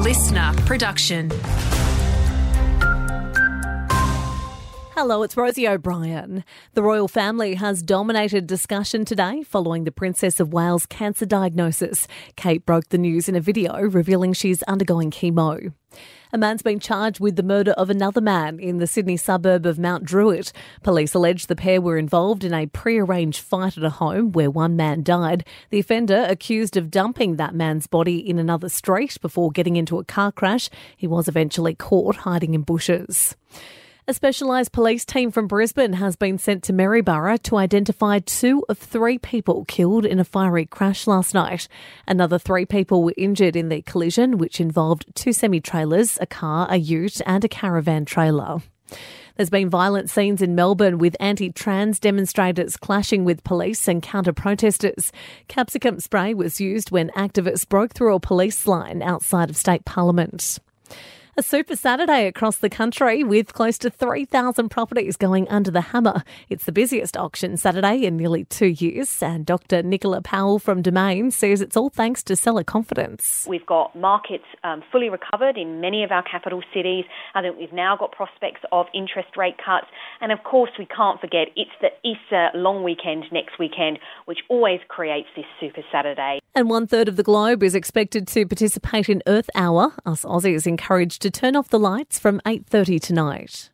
listener production. Hello, it's Rosie O'Brien. The royal family has dominated discussion today following the Princess of Wales cancer diagnosis. Kate broke the news in a video revealing she's undergoing chemo. A man's been charged with the murder of another man in the Sydney suburb of Mount Druitt. Police allege the pair were involved in a pre-arranged fight at a home where one man died. The offender, accused of dumping that man's body in another street before getting into a car crash, he was eventually caught hiding in bushes. A specialised police team from Brisbane has been sent to Maryborough to identify 2 of 3 people killed in a fiery crash last night. Another 3 people were injured in the collision, which involved 2 semi-trailers, a car, a ute and a caravan trailer. There's been violent scenes in Melbourne with anti-trans demonstrators clashing with police and counter-protesters. Capsicum spray was used when activists broke through a police line outside of State Parliament. A super Saturday across the country with close to 3,000 properties going under the hammer. It's the busiest auction Saturday in nearly 2 years, and Dr. Nicola Powell from Domain says it's all thanks to seller confidence. We've got markets fully recovered in many of our capital cities. I think we've now got prospects of interest rate cuts, and of course we can't forget it's the Easter long weekend next weekend, which always creates this super Saturday. And 1/3 of the globe is expected to participate in Earth Hour. Us Aussies encouraged to turn off the lights from 8:30 tonight.